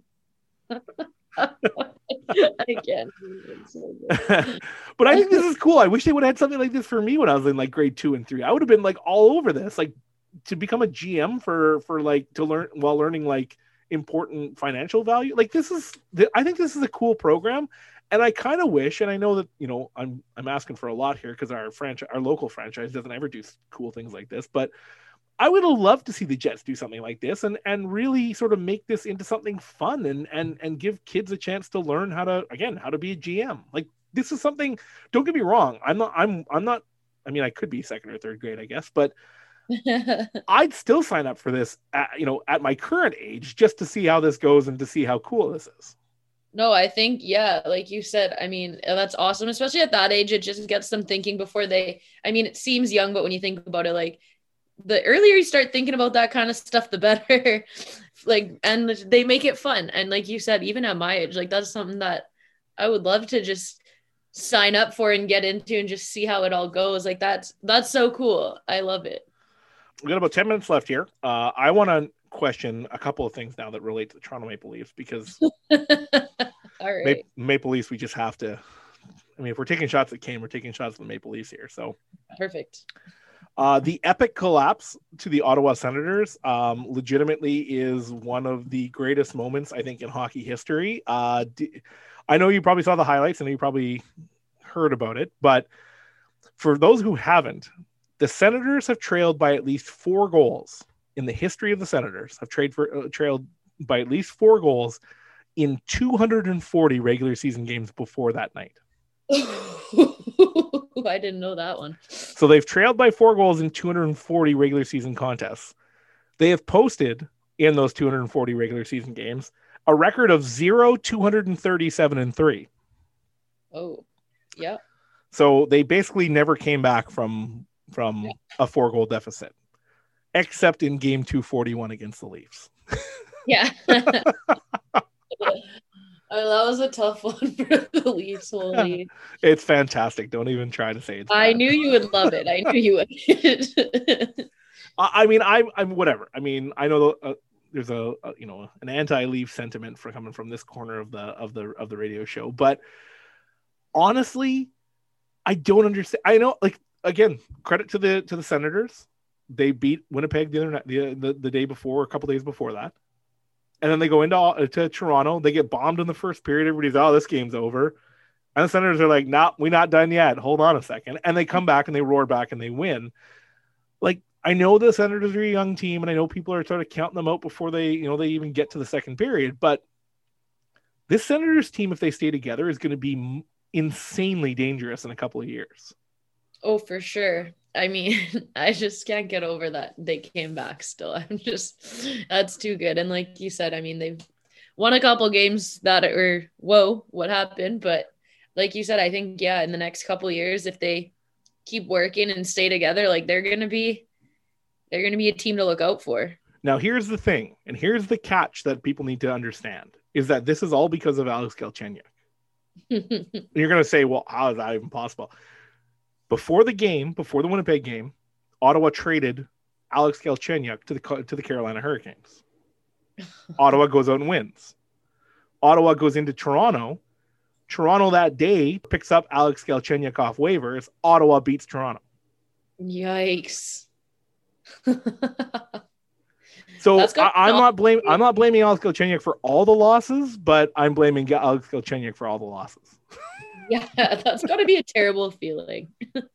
Again, but I think this is cool. I wish they would have had something like this for me when I was in like grade 2 and 3. I would have been like all over this, like to become a GM for like to learn while learning like important financial value. Like I think this is a cool program. And I kind of wish, and I know that, you know, I'm asking for a lot here because our local franchise doesn't ever do cool things like this, but I would have loved to see the Jets do something like this and really sort of make this into something fun and give kids a chance to learn how to be a GM. Like this is something, don't get me wrong. I'm not, I mean, I could be second or third grade, I guess, but I'd still sign up for this at my current age just to see how this goes and to see how cool this is. No, I think, yeah, like you said, I mean, that's awesome. Especially at that age, it just gets them thinking before it seems young, but when you think about it, like the earlier you start thinking about that kind of stuff, the better. Like, and they make it fun. And like you said, even at my age, like that's something that I would love to just sign up for and get into and just see how it all goes. Like that's so cool. I love it. We've got about 10 minutes left here. I want to question a couple of things now that relate to the Toronto Maple Leafs because all right. Maple Leafs, we just have to, I mean, if we're taking shots at Kane, we're taking shots at the Maple Leafs here. So perfect. The epic collapse to the Ottawa Senators legitimately is one of the greatest moments, I think, in hockey history. I know you probably saw the highlights and you probably heard about it, but for those who haven't, the Senators have trailed by at least 4 goals in the history of the Senators, have trailed by at least 4 goals in 240 regular season games before that night. I didn't know that one. So they've trailed by 4 goals in 240 regular season contests. They have posted in those 240 regular season games a record of 0, 237, and 3. Oh, yeah. So they basically never came back from a 4-goal deficit, except in game 241 against the Leafs. Yeah. That was a tough one for the Leafs. Holy. It's fantastic. Don't even try to say it's bad. I knew you would love it. I knew you would. I mean, I'm whatever. I mean, I know there's an anti-Leaf sentiment for coming from this corner of the radio show, but honestly, I don't understand. I know, like, again, credit to the Senators. They beat Winnipeg the other night, the day before, a couple days before that. And then they go into Toronto. They get bombed in the first period. Everybody's, this game's over. And the Senators are like, nah, we're not done yet. Hold on a second. And they come back and they roar back and they win. Like, I know the Senators are a young team, and I know people are sort of counting them out before they even get to the second period. But this Senators team, if they stay together, is going to be insanely dangerous in a couple of years. Oh, for sure. I mean, I just can't get over that they came back still. That's too good. And like you said, I mean, they've won a couple games that are, whoa, what happened? But like you said, I think, in the next couple of years, if they keep working and stay together, like they're going to be a team to look out for. Now, here's the thing, and here's the catch that people need to understand, is that this is all because of Alex Galchenyuk. You're going to say, well, how is that even possible? Before the Winnipeg game, Ottawa traded Alex Galchenyuk to the Carolina Hurricanes. Ottawa goes out and wins. Ottawa goes into Toronto. Toronto that day picks up Alex Galchenyuk off waivers. Ottawa beats Toronto. Yikes. So I'm not blaming Alex Galchenyuk for all the losses, but I'm blaming Alex Galchenyuk for all the losses. Yeah, that's got to be a terrible feeling.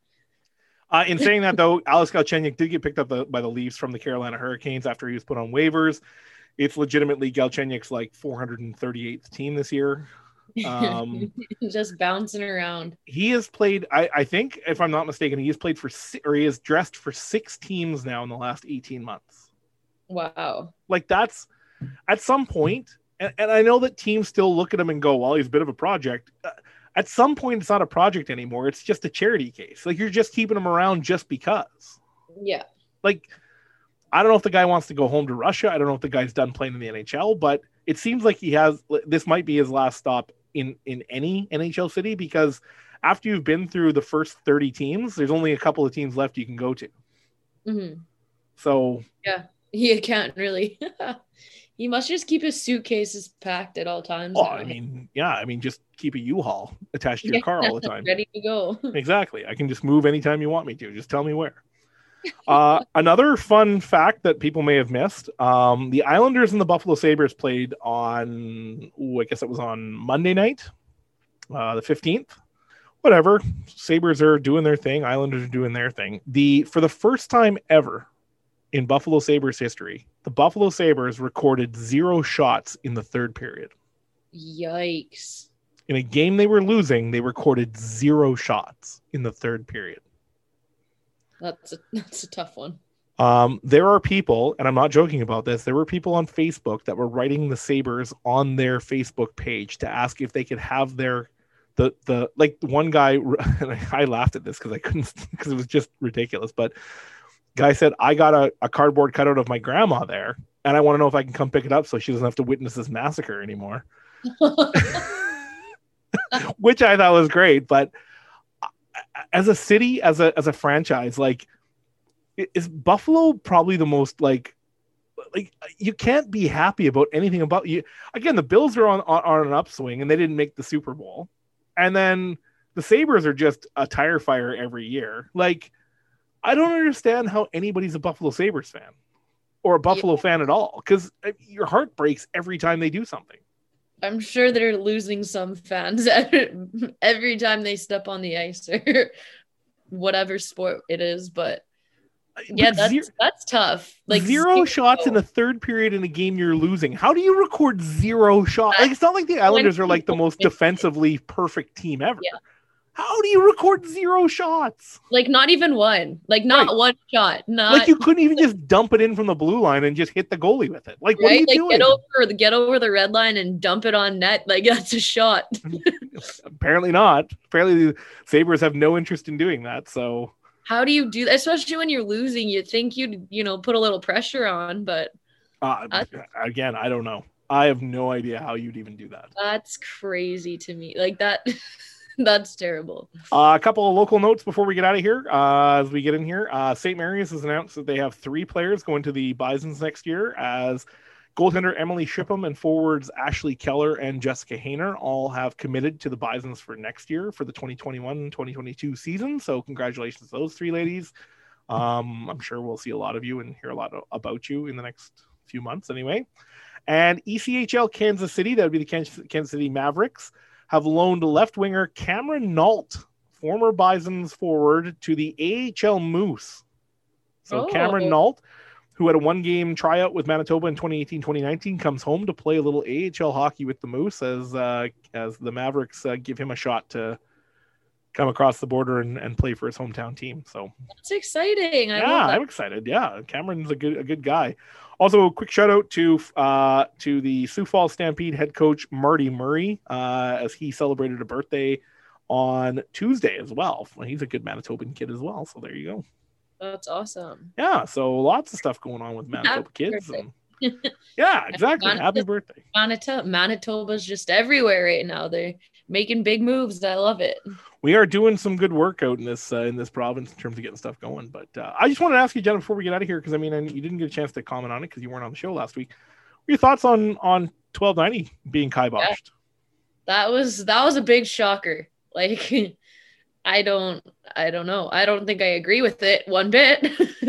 In saying that, though, Alex Galchenyuk did get picked up by the Leafs from the Carolina Hurricanes after he was put on waivers. It's legitimately Galchenyuk's like 438th team this year. Just bouncing around. He has played, I think, if I'm not mistaken, he has dressed for 6 teams now in the last 18 months. Wow. Like that's at some point, and I know that teams still look at him and go, well, he's a bit of a project. At some point, it's not a project anymore. It's just a charity case. Like you're just keeping him around just because. Yeah. Like, I don't know if the guy wants to go home to Russia. I don't know if the guy's done playing in the NHL, but it seems like this might be his last stop in any NHL city, because after you've been through the first 30 teams, there's only a couple of teams left you can go to. Mm-hmm. So yeah, he can't really. He must just keep his suitcases packed at all times. Oh, I mean, just keep a U-Haul attached to your car all the time. Ready to go. Exactly. I can just move anytime you want me to. Just tell me where. Another fun fact that people may have missed, the Islanders and the Buffalo Sabres played on, I guess it was on Monday night, the 15th. Whatever. Sabres are doing their thing. Islanders are doing their thing. For the first time ever in Buffalo Sabres history, the Buffalo Sabres recorded 0 shots in the third period. Yikes. In a game they were losing, they recorded 0 shots in the third period. That's a tough one. There are people, and I'm not joking about this, there were people on Facebook that were writing the Sabres on their Facebook page to ask if they could have the one guy, and I laughed at this because I couldn't, because it was just ridiculous, but guy said, I got a cardboard cutout of my grandma there, and I want to know if I can come pick it up so she doesn't have to witness this massacre anymore. Which I thought was great, but as a city, as a franchise, like, is Buffalo probably the most like you can't be happy about anything about you. Again, the Bills are on an upswing and they didn't make the Super Bowl, and then the Sabres are just a tire fire every year. Like, I don't understand how anybody's a Buffalo Sabres fan or a Buffalo fan at all, because your heart breaks every time they do something. I'm sure they're losing some fans every time they step on the ice or whatever sport it is, but yeah, that's tough. Like 0 shots in the third period in a game you're losing. How do you record 0 shots? Like, it's not like the Islanders are like the most defensively perfect team ever. Yeah. How do you record 0 shots? Like, not even one. Like, not one shot. Like, you couldn't even just dump it in from the blue line and just hit the goalie with it. Like, what are you doing? Get over the red line and dump it on net. Like, that's a shot. Apparently not. Apparently the Sabres have no interest in doing that. So how do you do that? Especially when you're losing, you'd think you'd, put a little pressure on, but again, I don't know. I have no idea how you'd even do that. That's crazy to me. Like that. That's terrible. A couple of local notes before we get out of here. As we get in here, St. Mary's has announced that they have 3 players going to the Bisons next year, as goaltender Emily Shipham and forwards Ashley Keller and Jessica Hayner all have committed to the Bisons for next year for the 2021-2022 season. So congratulations to those 3 ladies. I'm sure we'll see a lot of you and hear a lot about you in the next few months anyway. And ECHL Kansas City, that would be the Kansas City Mavericks, have loaned left winger Cameron Nault, former Bisons forward, to the AHL Moose. So Cameron Nault, who had a one-game tryout with Manitoba in 2018-2019, comes home to play a little AHL hockey with the Moose as the Mavericks give him a shot to come across the border and play for his hometown team. So that's exciting. I'm excited. Yeah, Cameron's a good guy. Also, a quick shout out to the Sioux Falls Stampede head coach Marty Murray as he celebrated a birthday on Tuesday as well. He's a good Manitoban kid as well. So there you go. That's awesome. Yeah, so lots of stuff going on with Manitoba kids. Yeah, exactly. Happy birthday. Manitoba's just everywhere right now. They're making big moves. I love it. We are doing some good work out in this province in terms of getting stuff going. But I just wanted to ask you, Jenna, before we get out of here, because you didn't get a chance to comment on it because you weren't on the show last week. What are your thoughts on 1290 being kiboshed? Yeah. That was a big shocker. Like, I don't know. I don't think I agree with it one bit.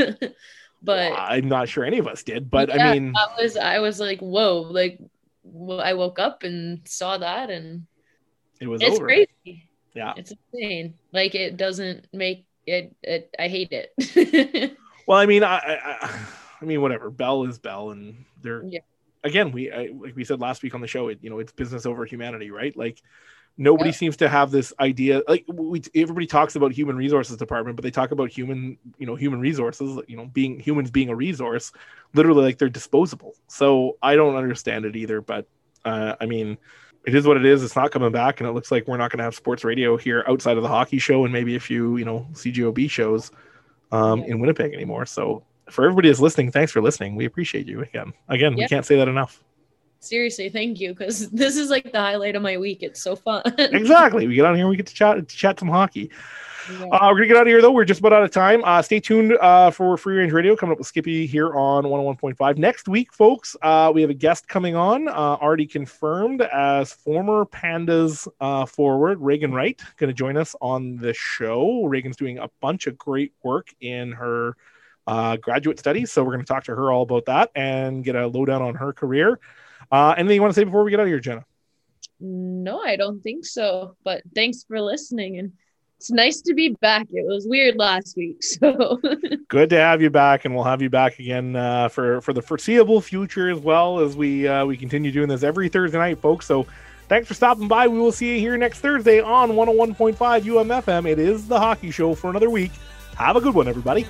But I'm not sure any of us did. But yeah, I mean, I was like, whoa! Like, I woke up and saw that, and it's over. Crazy. Yeah, it's insane. Like, it doesn't make it. I hate it. Well, I mean, whatever. Bell is Bell, and they're again. Like we said last week on the show. It's business over humanity, right? Like. Nobody seems to have this idea. Like everybody talks about human resources department, but they talk about human resources, humans being a resource, literally like they're disposable. So I don't understand it either. But I mean, it is what it is. It's not coming back, and it looks like we're not going to have sports radio here outside of the hockey show and maybe a few, CGOB shows in Winnipeg anymore. So for everybody that's listening, thanks for listening. We appreciate you again. We can't say that enough. Seriously, thank you, because this is like the highlight of my week. It's so fun. Exactly. We get on here, we get to chat some hockey. Yeah. We're gonna get out of here though. We're just about out of time. Stay tuned for Free Range Radio coming up with Skippy here on 101.5 next week, folks. We have a guest coming on, already confirmed as former Pandas forward Reagan Wright, going to join us on the show. Reagan's doing a bunch of great work in her graduate studies, so we're going to talk to her all about that and get a lowdown on her career. Anything you want to say before we get out of here, Jenna? No, I don't think so. But thanks for listening, and it's nice to be back. It was weird last week, so good to have you back, and we'll have you back again for the foreseeable future as well as we continue doing this every Thursday night, folks. So thanks for stopping by. We will see you here next Thursday on 101.5 UMFM. It is the Hockey Show for another week. Have a good one, everybody.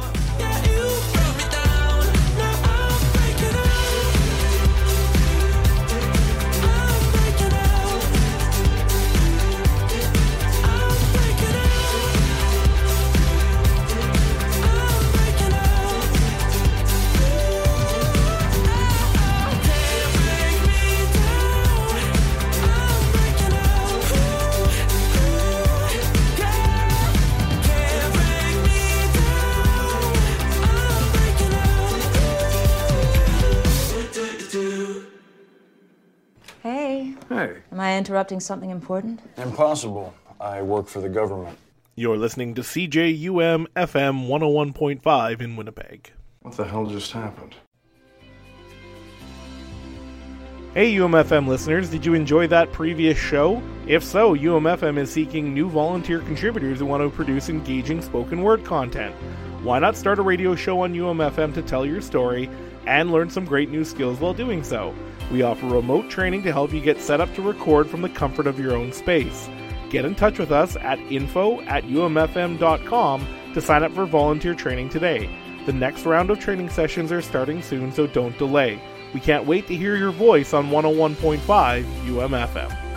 Am I interrupting something important? Impossible. I work for the government. You're listening to CJUM FM 101.5 in Winnipeg. What the hell just happened? Hey UMFM listeners, did you enjoy that previous show? If so, UMFM is seeking new volunteer contributors who want to produce engaging spoken word content. Why not start a radio show on UMFM to tell your story and learn some great new skills while doing so? We offer remote training to help you get set up to record from the comfort of your own space. Get in touch with us at info@umfm.com to sign up for volunteer training today. The next round of training sessions are starting soon, so don't delay. We can't wait to hear your voice on 101.5 UMFM.